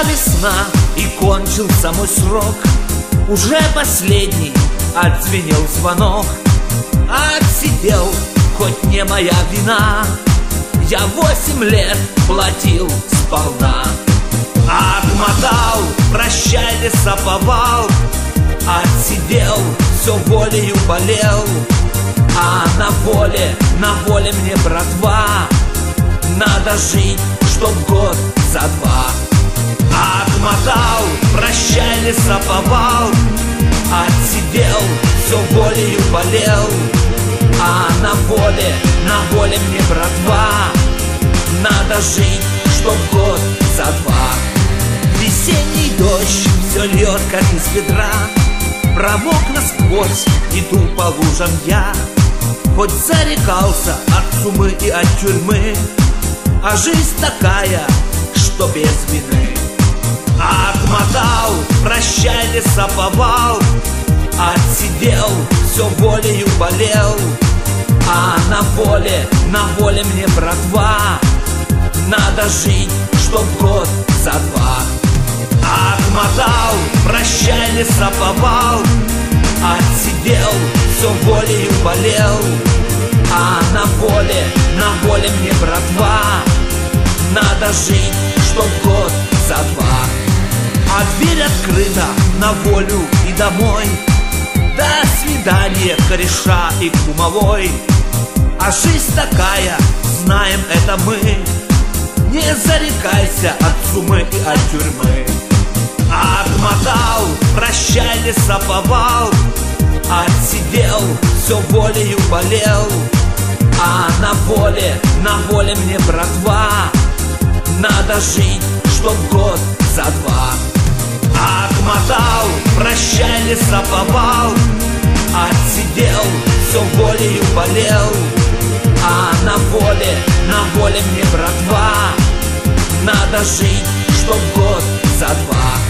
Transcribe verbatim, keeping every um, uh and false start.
Пришла весна и кончился мой срок. Уже последний отзвенел звонок. Отсидел, хоть не моя вина, я восемь лет платил сполна. Отмотал, прощай, лесоповал. Отсидел, все волею болел. А на воле, на воле мне, братва, надо жить, чтоб год за два. Отмотал, прощай, лесоповал. Отсидел, все волею болел. А на воле, на воле мне, братва, надо жить, чтоб год за два. Весенний дождь все льет, как из ведра. Промок насквозь, иду по лужам я. Хоть зарекался от сумы и от тюрьмы, а жизнь такая, что без вины. Отмотал, прощай, лесоповал. Отсидел, все волею болел. А на воле, на воле мне, братва, надо жить, чтоб год за два. Отмотал, прощай, лесоповал. Отсидел, все волею болел. А на воле, на воле мне, братва, надо жить, чтоб год за два. А дверь открыта на волю и домой. До свидания, кореша и кумовой. А жизнь такая, знаем это мы. Не зарекайся от сумы и от тюрьмы. Отмотал, прощай, лесоповал. Отсидел, все волею болел. А на воле, на воле мне, братва, надо жить, чтоб год за два. Отмотал, прощай, лесоповал. Отсидел, все волею болел. А на воле, на воле мне, братва, надо жить, чтоб год за два.